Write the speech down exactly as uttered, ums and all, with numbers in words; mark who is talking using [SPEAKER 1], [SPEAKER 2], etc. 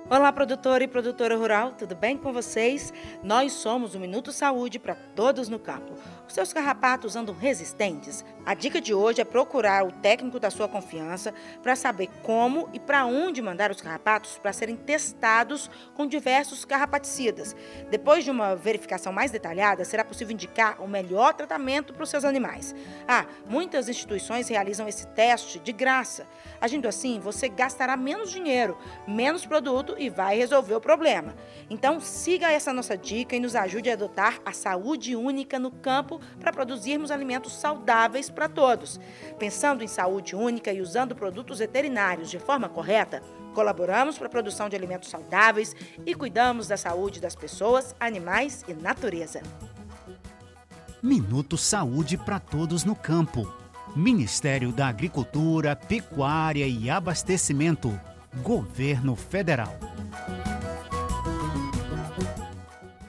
[SPEAKER 1] Olá, produtor e produtora rural, tudo bem com vocês? Nós somos o Minuto Saúde para todos no campo. Os seus carrapatos andam resistentes? A dica de hoje é procurar o técnico da sua confiança para saber como e para onde mandar os carrapatos para serem testados com diversos carrapaticidas. Depois de uma verificação mais detalhada, será possível indicar o melhor tratamento para os seus animais. Ah, muitas instituições realizam esse teste de graça. Agindo assim, você gastará menos dinheiro, menos produto e vai resolver o problema. Então, siga essa nossa dica e nos ajude a adotar a saúde única no campo para produzirmos alimentos saudáveis para todos. Pensando em saúde única e usando produtos veterinários de forma correta, colaboramos para a produção de alimentos saudáveis e cuidamos da saúde das pessoas, animais e natureza.
[SPEAKER 2] Minuto Saúde para todos no campo. Ministério da Agricultura, Pecuária e Abastecimento. Governo Federal.